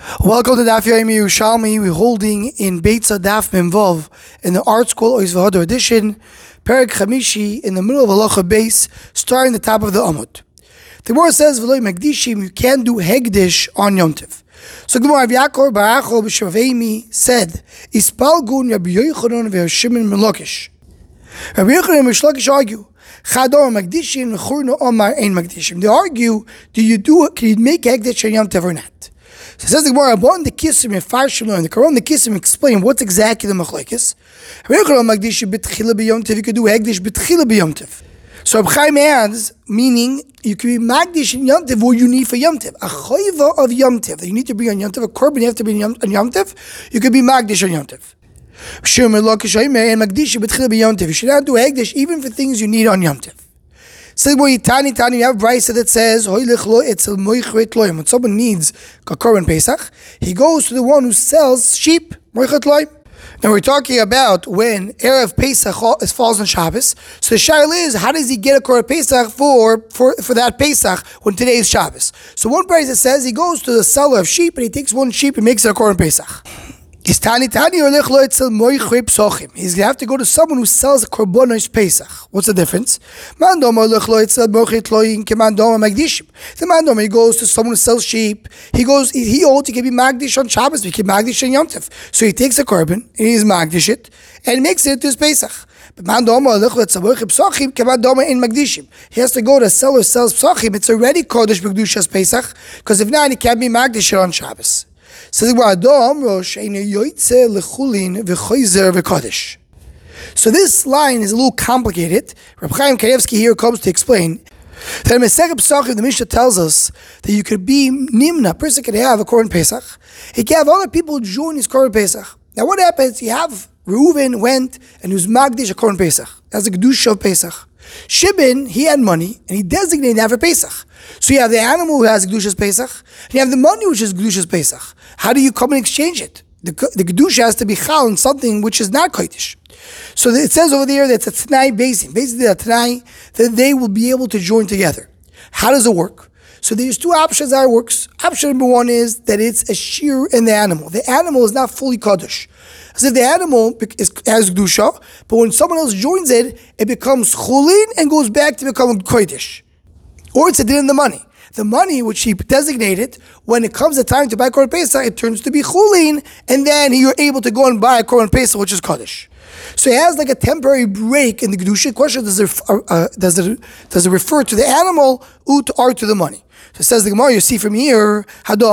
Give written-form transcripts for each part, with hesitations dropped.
Welcome to Daf Yomi Yerushalmi. We're holding in Beitza Daf Memvov in the Art School Ois V'Hadar edition, Perek Chamishi, in the middle of Halacha base, starting the top of the Amud. The Gemara says, "V'loi Magdishim," you can do Hegdish on Yom Tov. So Gemara Rav Yaakov bar Achol b'Shavemi said, "Ispalgun Rabbi Yochanan v'Shimon ben Lakish." Rabbi Yochanan and Lakish argue, "Chador Magdishim v'Churna Omar ein Magdishim." They argue, can you make Hegdish on Yom Tov or not? So it says the Gemara, "Abon the Kisim and Farshim and the Koron the Kisim explain what's exactly the machlekes." Rabbi Yochanan Magdishim b'Tchila b'Yom Tov. You could do Hegdish b'Tchila b'Yom Tov. So Reb Chaim adds, meaning you can be Magdish in Yom Tov what you need for Yom Tov. A choiva of Yom Tov that you need to bring on Yom Tov, a korban you have to bring on Yom Tov, you could be Magdish on Yom Tov. You should not do Hegdish even for things you need on Yom Tov. So you have a brisa that says, when someone needs a korban Pesach, he goes to the one who sells sheep. Now we're talking about when Erev Pesach falls on Shabbos. So the shaila is, how does he get a korban Pesach for that Pesach when today is Shabbos? So one brisa says he goes to the seller of sheep and he takes one sheep and makes it a korban Pesach. He's going to have to go to someone who sells a korbanos Pesach. What's the difference? The man he goes to someone who sells sheep. He holds he can be magdish on Shabbos, he can be magdish on Yom Tov. So he takes a korban and he's magdish it and makes it into his Pesach. But he has to go to a seller who sells psachim. It's already kodesh b'kedushas Pesach, because if not, he can't be magdish it on Shabbos. So this line is a little complicated. Reb Chaim Kanievsky here comes to explain that in Masechet Pesachim, the Mishnah tells us that you could be nimna, a person could have a korban Pesach. He can have other people join his korban Pesach. Now what happens? You have Reuven went and he was magdish a korban Pesach. That's the kedusha of Pesach. Shimon, he had money and he designated that for Pesach. So you have the animal who has Kedushas Pesach, and you have the money which is Kedushas Pesach. How do you come and exchange it? The Kedusha has to be chal on something which is not Kodesh. So it says over there that it's a Tanai basin. Basically, a Tanai, that they will be able to join together. How does it work? So there's two options how it works. Option number one is that it's a shear in the animal. The animal is not fully Kodesh. As if the animal has Kedusha, but when someone else joins it, it becomes Chulin and goes back to become Kodesh. Or it's a din in the money. The money which he designated, when it comes the time to buy Korban Pesach, it turns to be Chulin, and then you're able to go and buy a Korban Pesach, which is Kodesh. So it has like a temporary break in the Kedusha. Question, does it refer to the animal or to the money? So it says the Gemara, you see from here, the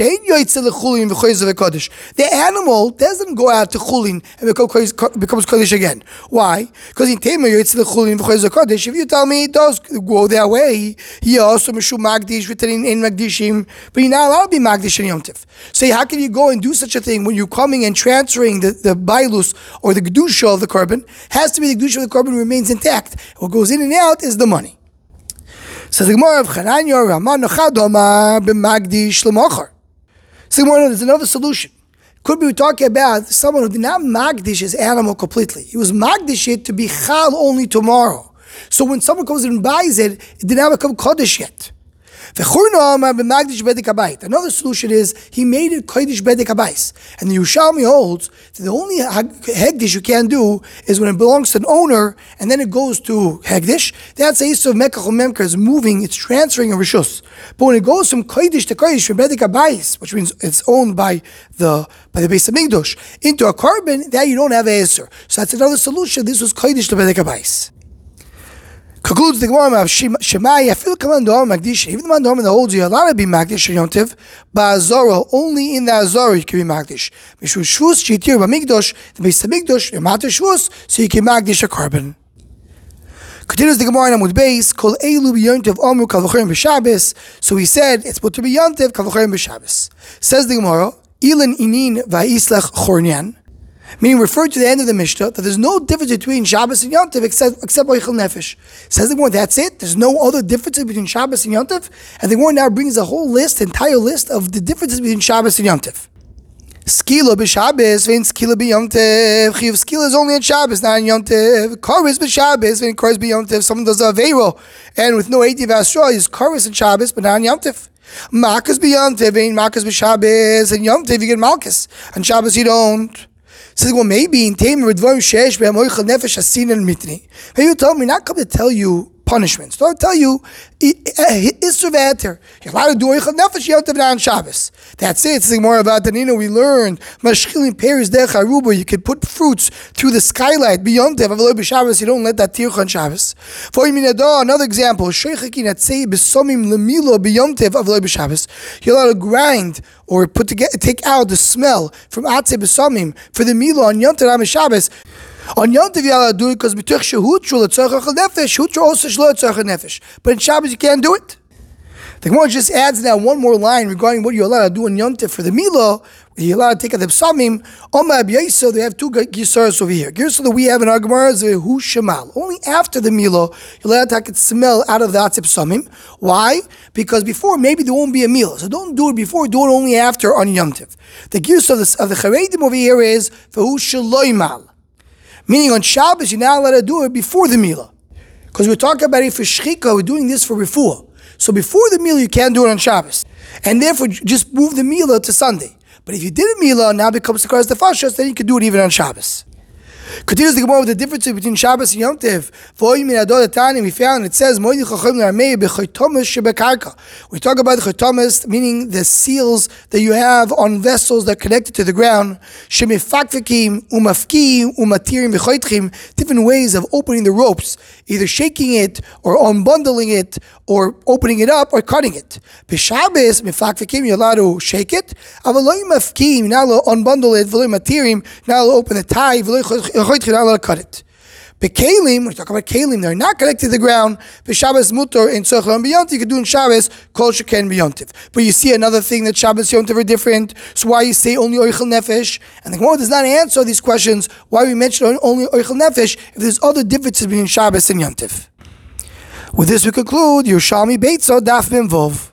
animal doesn't go out to Chulin and becomes Kodesh again. Why? Because in Tema, if you tell me it does go that way, but you're not allowed to be Magdish in Yom Tov. So how can you go and do such a thing when you're coming and transferring the Bailus or the Kedusha of the korban? Has to be the Kedusha of the korban remains intact. What goes in and out is the money. So the Gemara of Chananya Raman Chadoma b'Magdish l'Machar. So the Gemara, there's another solution. Could be we're talking about someone who did not Magdish his animal completely. He was Magdish it to be Chal only tomorrow. So when someone comes and buys it, it did not become Kodesh yet. Another solution is he made it Kodesh Bedek Habayis. And the Yerushalmi holds that the only Hegdish you can do is when it belongs to an owner and then it goes to Hegdish. That's a Yisrael Mekach Memker is moving, it's transferring a Rishus. But when it goes from Kodesh to Kodesh, from Bedek Habayis, which means it's owned by the Beis Hamikdash, into a korban, that you don't have a Eser. So that's another solution. This was Kodesh to Bedek Habayis. Concludes the Gemara of Shemai, I feel command Magdish. Even the man that holds you allowed to be Magdish Yom Tov, but Azora, only in the Azora you can be Magdish. Mishul Shvus, Shitir, Bamikdosh, the Beis Hamikdash, Yamater Shvus, so you can Magdish a korban. Continues the Gemara in Amud Beis, Kol Eilu B'Yom Tov Omer Kavachayim B'Shabbos. So he said it's supposed to be Yom Tov Kavachayim B'Shabbos. Says the Gemara, Ilan Inin Va'islach Chornyan. Meaning referred to the end of the Mishnah, that there's no difference between Shabbos and Yom Tov except Oichel Nefesh. Says the Gemara, that's it? There's no other differences between Shabbos and Yom Tov? And the Gemara now brings a whole entire list of the differences between Shabbos and Yom Tov. Skila b'Shabbos, vein skila b'Yom Tov. Chiyuv skila is only on Shabbos, not on Yom Tov. Koris b'Shabbos, vein koris b'Yom Tov. Someone does a aveiro, and with no 80 of Asra, is koris on Shabbos, but not on Yom Tov. Malchus b'Yontiv ain't Malchus b'Shabbos, and Yontiv you get Malchus, and Shabbos you don't. Says, well, maybe in Tamer with Dvarim Shesh be'amoichel nefesh asin and mitni. Maybe you told me not come to tell you punishments. Don't tell you Isser v'Eter. You're allowed to do oichel nefesh Yontiv on Shabbos. That's it. It's more about Danino. We learned mashchilim peris derech haruba. You can put fruits through the skylight beyond Yontiv. B'Shabbos you don't let that tircha on Shabbos. For another example, sheichakin atzei b'somim lemilo b'Yontiv avloi b'Shabbos. You're allowed to grind or take out the smell from atzei b'somim for the milo on Yontiv on Shabbos. On Yontiv you're allowed to do it because b'tuch shehutru l'tzorach nefesh, hutru also shlo l'tzorach nefesh. But in Shabbos you can't do it. The Gemara just adds now one more line regarding what you're allowed to do on Yontiv for the Milo. You're allowed to take out the Psamim. Omar Abiyasa, they have two Gisaras over here. Gisaras that we have in our Gemara is Hu Shemal. Only after the Milo, you're allowed to take the smell out of the Atzib Psamim. Why? Because before, maybe there won't be a Milo. So don't do it before, do it only after on Yontiv. The Gisaras of the Charedim over here is Hu Sheloimal. Meaning on Shabbos, you're not allowed to do it before the Milo. Because we're talking about it for Shchika, we're doing this for Refuah. So before the Mila, you can't do it on Shabbos. And therefore, just move the Mila to Sunday. But if you did a Mila, now becomes the Karas Tefashas, then you can do it even on Shabbos. Continues the Gemara with the difference between Shabbos and Yom Tov. We found it says, we talk about the Chotomas, meaning the seals that you have on vessels that are connected to the ground. Different ways of opening the ropes, either shaking it or unbundling it or opening it up or cutting it. B'Shabbos, you're allowed to shake it. You're not allowed to unbundle it, not allowed to open the tie, not allowed to cut it. B'Kelim, when you talk about Kelim, they're not connected to the ground. B'Shabbos mutar in Tzorcha and B'Yontiv, you can do in Shabbos, Kol Sheken B'Yontiv. But you see another thing that Shabbos and Yontiv are different. So why you say only Oichel Nefesh? And the Gemara does not answer these questions. Why we mention only Oichel Nefesh if there's other differences between Shabbos and Yontiv. With this we conclude Yerushalmi Beitzo Daf Mem Vov.